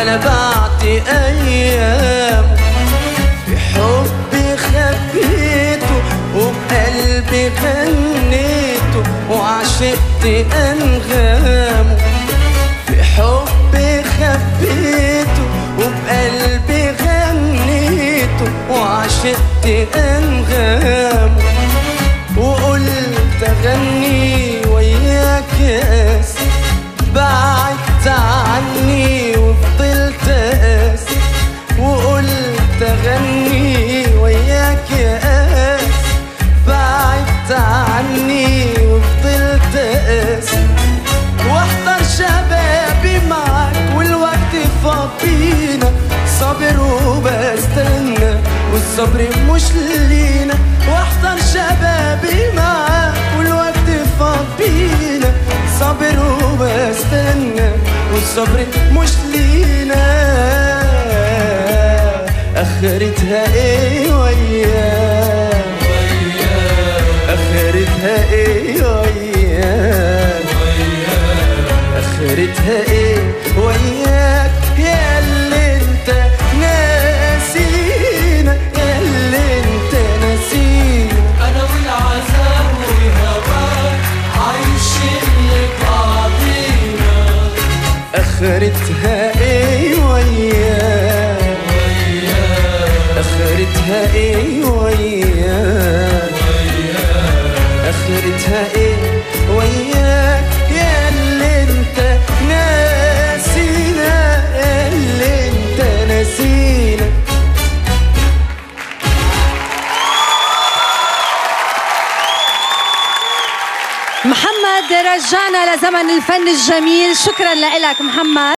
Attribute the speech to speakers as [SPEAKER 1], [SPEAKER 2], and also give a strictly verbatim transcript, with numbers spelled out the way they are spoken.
[SPEAKER 1] ولا بعت أيام، في حبي خبيته وبقلبي غنيته وعشقت أنغامه، في حبي خبيته وبقلبي غنيته وعشقت أنغامه، وقلت أغني وياك ياس بعدت عني وفضلت قاس، وقلت أغني وياك ياس بعدت عني وفضلت قاس، واحضر شبابي معاك والوقت فاضينا، صابر وبستنى والصبر مش لينا، واحضر شبابي معاك والوقت فاضينا، صابر وبستنى والصبر مش لينا، اخرتها ايه وياك، اخرتها ايه وياك، اخرتها ايه وياك يا اللي انت ناسينا، يا اللي انت ناسينا.
[SPEAKER 2] انا والعذاب والهواك عايشين لبعضينا،
[SPEAKER 1] اخرتها ايه وياك، اخرتها ايه وياك، اخرتها ايه وياك يا اللي انت ناسينا، يا اللي انت ناسينا.
[SPEAKER 3] محمد رجعنا لزمن الفن الجميل، شكرا لك محمد.